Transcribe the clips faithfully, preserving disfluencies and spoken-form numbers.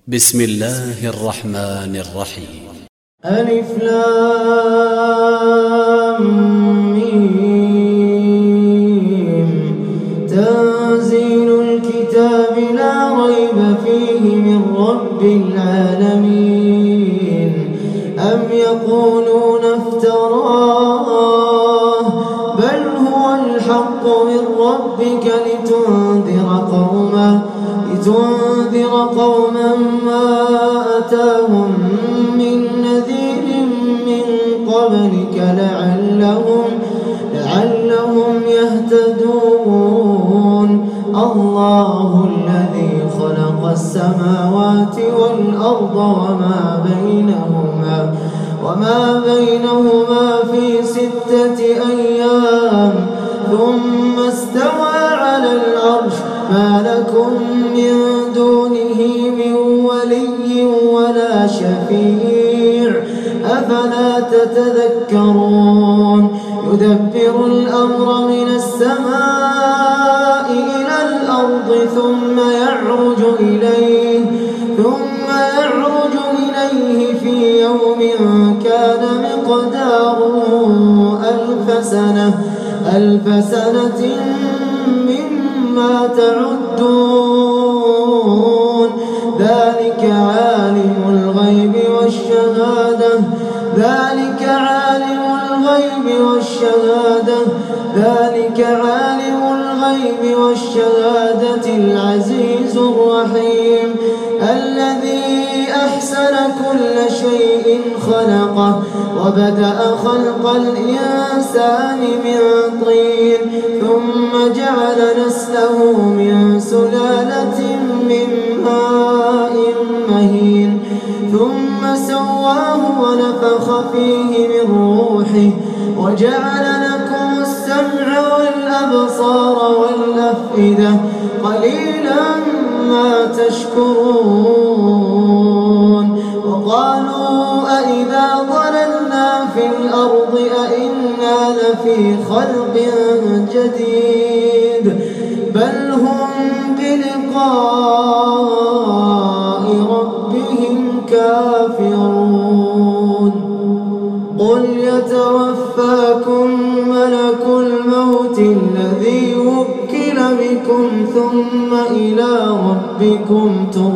بسم الله الرحمن الرحيم. ألف لام ميم. تنزيل الكتاب لا ريب فيه من رب العالمين. أم يقولون افتراه بل هو الحق من ربك لتنذر قوما لتنذر قوما ما أتاهم من نذير من قبلك لعلهم لعلهم يهتدون. الله الذي خلق السماوات والأرض وما بينهما وما بينهما في ستة أيام ثم استوى على العرش. ما لكم من دونه من ولي ولا شفيع أفلا تتذكرون. يدبر الأمر من السماء إلى الأرض ثم يعرج إليه ثم يعرج إليه في يوم كان مقداره ألف سنة ألف سنة مما تعدون. ذلك عالم الغيب والشهادة ذلك عالم الغيب والشهادة ذلك عالم الغيب والشهادة العزيز الرحيم. الذي أحسن كل شيء خلقه وبدأ خلق الإنسان من طين ثم جعل نسله من سلالة من ماء مهين ثم سواه ونفخ فيه من روحه وجعل لكم السمع والأبصار والأفئدة قليلا ما تشكرون. وقالوا أئذا ضللنا في الأرض أئنا لفي خلق جديد بل هم بلقاء ربهم كافرون. قل يتوفاكم ملك الموت الذي وكل بكم ثم إلى ربكم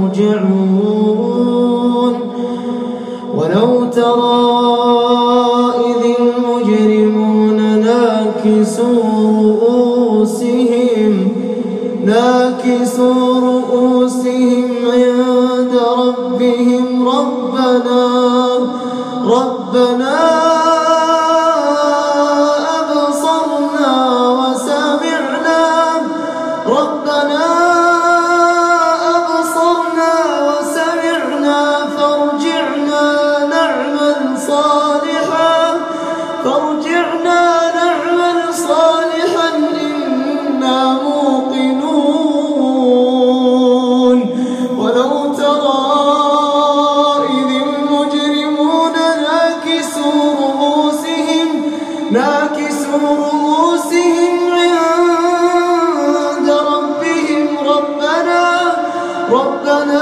ترجعون. ولو ترى إذ المجرمون ناكسوا رؤوسهم ناكسوا رؤوسهم عند ربهم ربنا ربنا أبصرنا وسمعنا ربنا أبصرنا وسمعنا فارجعنا نعمل صالحا فارجعنا نعمل صالحا إنا موقنون. ولو ترى إذ المجرمون ناكسوا رؤوسهم ناكسوا رؤوسهم عند ربهم ربنا ربنا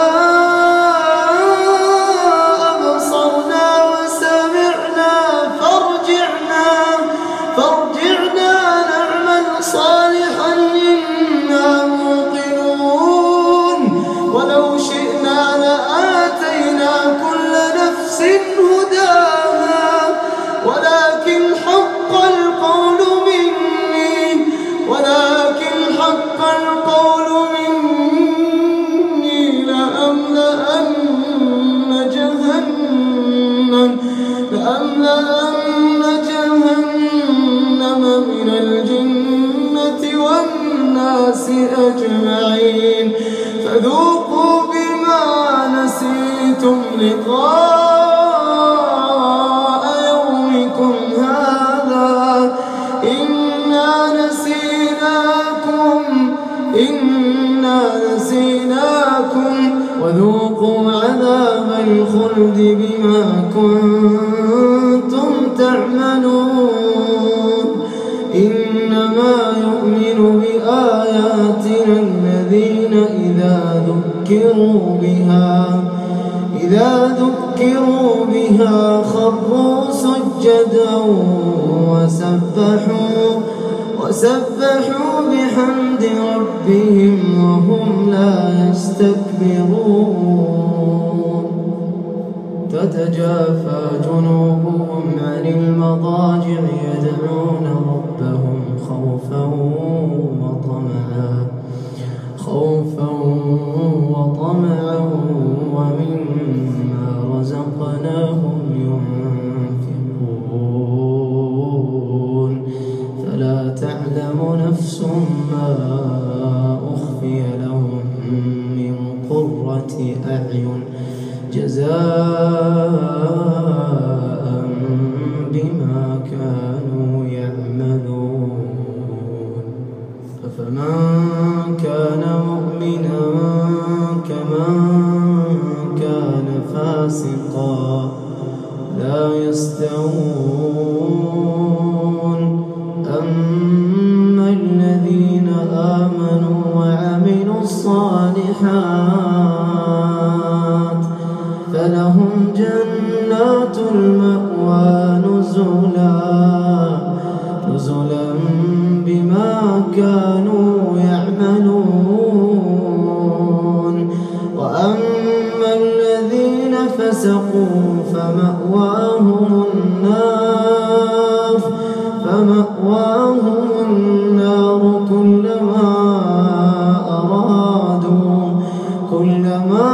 أبصرنا وسمعنا فارجعنا فارجعنا نعمل صالحا إنا موقنون. ولو شئنا لآتينا كل نفس هداها ولكن حق القول مني ولكن حق القول مني لأملأن جهنم لأملأن جهنم من الجنة والناس أجمعين. فذوقوا بما نسيتم لقاء يومكم هذا إنا نسيناكم إنا نسيناكم وذوقوا عذاب الخلد بما كنتم تعملون. إنما يؤمن بآياتنا الذين إذا ذكروا بها إذا ذكروا بها خروا سجدا وسبحوا وسبحوا بحمد ربهم وهم لا يستكبرون تتجافى جنوبهم عن المضاجع يدعون ربهم خوفا وطمعا خوفا وطمعا ومما رزقناهم ينفقون فلا تعلم نفس ما أخفي لهم من قرة أعين جزاء بما كانوا يعملون أفمن كان مؤمنا كمن كان فاسقا لا يستوون أما الذين آمنوا وعملوا الصالحات فلهم جنات المأوى نزلا نزلا بما كانوا يعملون وأما الذين فسقوا فمأواهم النار فمأواهم النار كلما أرادوا كلما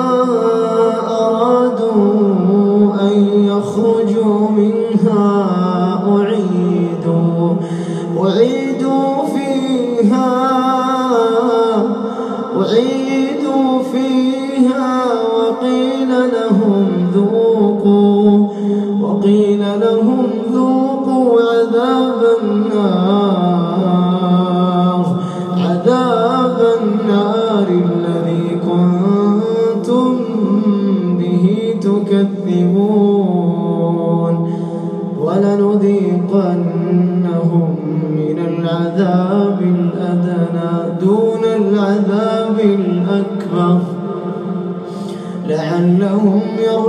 يخرجوا منها أعيدوا أعيدوا فيها أعيدوا فيها وقيل لهم ذوقوا وقيل لهم ذوقوا عذاب النار عذاب النار الذي كنتم به تكذبون ولنذيقنهم من العذاب الأدنى دون العذاب الأكبر لعلهم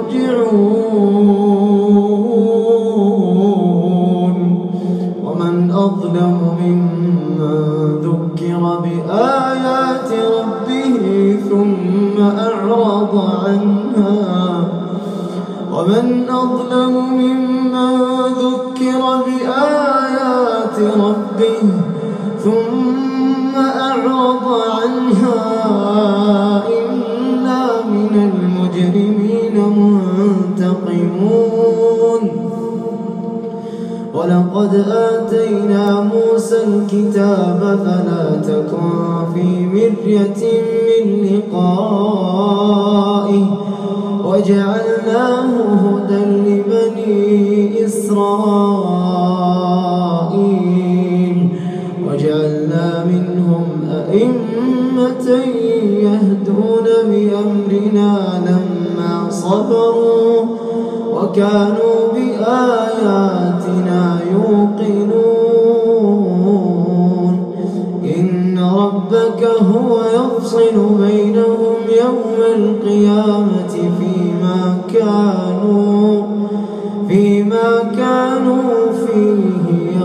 يرجعون ومن أظلم ممن ذكر بآيات ربه ثم أعرض عنها ومن أظلم ممن ذكر بآيات ربه ثم أعرض عنها إنا من المجرمين منتقمون ولقد آتينا موسى الكتاب فلا تكن في مرية من لقائه وجعلناه هدى لبني إسرائيل وجعلنا منهم أئمة يهدون بأمرنا لما صبروا وكانوا بآياتنا يوقنون إن ربك هو يفصل بينهم يوم القيامة فيما كانوا فيما كانوا فيه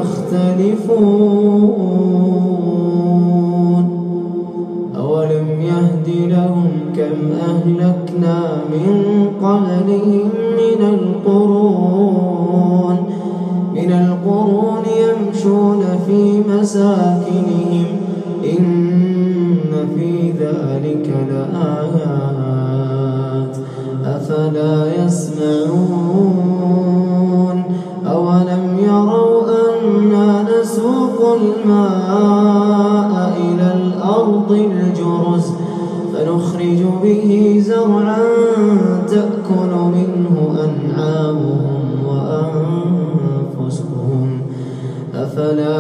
يختلفون أولم يهد لهم كم أهلكنا من قبلهم من القرون من القرون يمشون في مساكنهم إن في ذلك لآيات أفلا يسمعون أولم يروا أنا نسوق الماء إلى الأرض الجرز فنخرج به زرعا تأكل منه أنعامهم وأنفسهم أفلا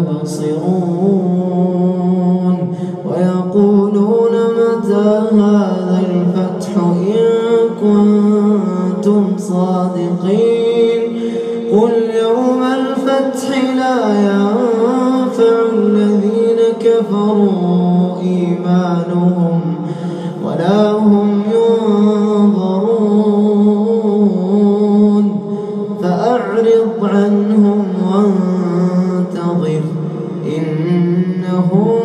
يبصرون ويقولون متى هذا الفتح إن كنتم صادقين قل يوم الفتح لا ينفع الذين كفروا إيمانهم ولا هم يؤمنون فأعرض عنهم وانتظر إنهم